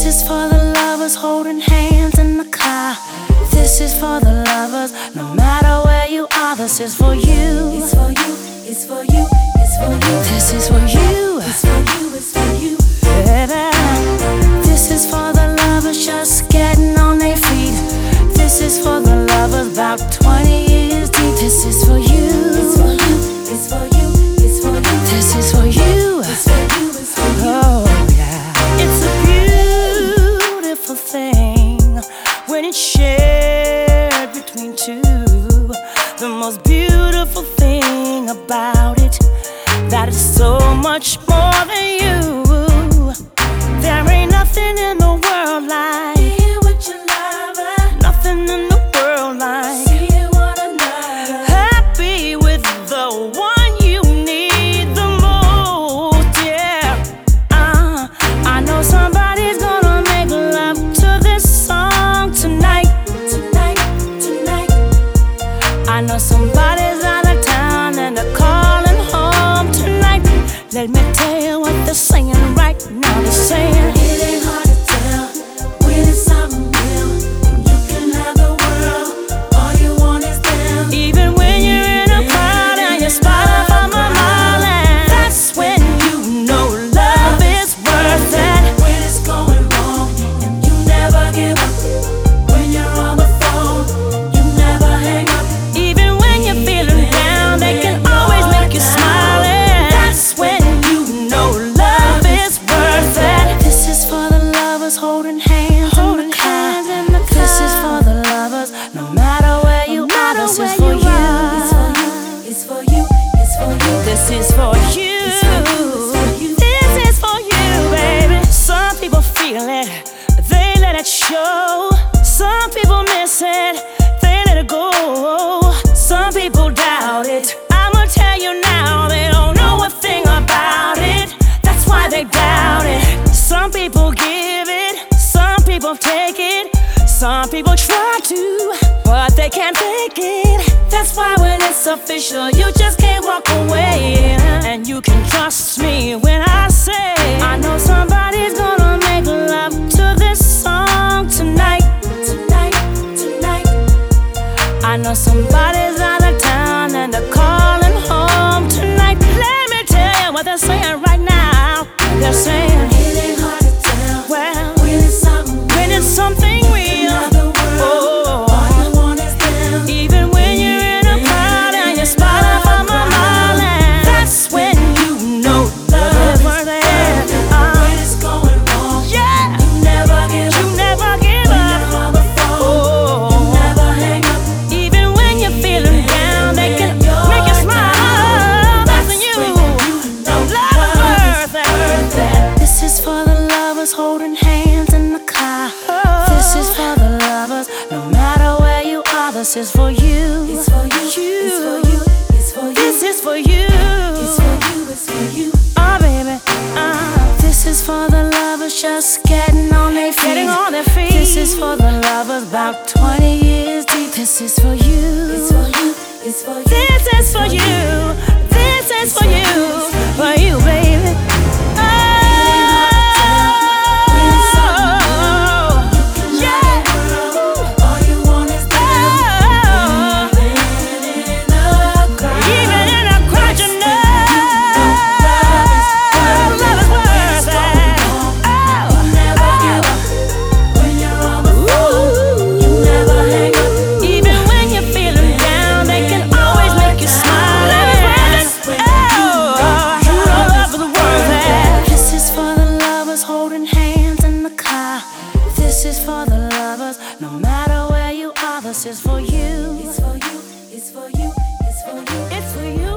This is for the lovers holding hands in the car. This is for the lovers, no matter where you are. This is for you. It's for you, it's for you, it's for you. This is for you. It's for you, it's for you. Baby, this is for the lovers just getting on their feet. This is for the lovers about 20 years deep. This is for you. It's for you, it's for you, it's for you. This is for you. It's for you, it's for you. Oh yeah. It's a beautiful thing when it's shared between two. The most beautiful thing about it, that it's so much more than you. There ain't nothing in the world like Being with your lover, nothing in the world like seeing one another. happy with the one you need the most. Yeah, I know somebody's gonna make love to this song tonight. Tonight, tonight. I know somebody's out of town and they're calling home tonight. Let me tell you what they're saying right now. They're saying It ain't hard to tell when it's something real. You can have the world, all you want is them. even when you're in a crowd and you're spotted from a mile, and that's when you know love is worth it. When it's going wrong and you never give up. When you're on the phone, you never hang up. Even when you're feeling down, they can always make you smile, and that's when you know love is worth it. This is for the lovers holding hands in the car. This is for the lovers, no matter where you are. This is for you. It's for you, it's for you. This is for you. It's for you, it's for you. This is for you, baby. Some people feel it, they let it show. Some people miss it, they let it go. Some people doubt it. I'ma tell you now, they don't know a thing about it. That's why they doubt it. Some people give it, some people take it. Some people try to, but they can't take it. That's why when it's official, you just can't walk away. And you can trust me when I say I know somebody's gonna make love to this song tonight. Tonight, tonight. I know somebody's out of town and they're calling home tonight. Let me tell you what they're saying right now. They're saying, It ain't hard to tell well, when it's something when it's something real, the world, all you want is them. even when you're in a crowd and you're spotted from a mile, and that's when you know love is worth it. When it's going wrong, Yeah, you never give you up. never give When up. you're on the phone, Oh, never hang up. even when you're feeling down, they can make you smile. That's when you know love is worth it. This is for the lovers holding hands in the car. This is for the lovers, no matter where you are. This is for you. It's for you, it's for you, it's for you. This is for you. It's for you, it's for you. Oh, baby. This is for the lovers just getting on their feet. Getting on their feet. This is for the lovers about 20 years deep. This is for you. It's for you, it's for you. This is for you. This is for you. For you, baby. Oh, yeah. All you want is them. Oh, Even in a crowd, even in a crowd, you know love is worth it. Oh, never give up. When you're on the phone, you never hang up. even when you're feeling down, they can always make you smile. Oh, you know love is worth it. This is for the lovers holding hands in the car. This is for the lovers, no matter where you are. This is for you. It's for you, it's for you, it's for you. It's for you.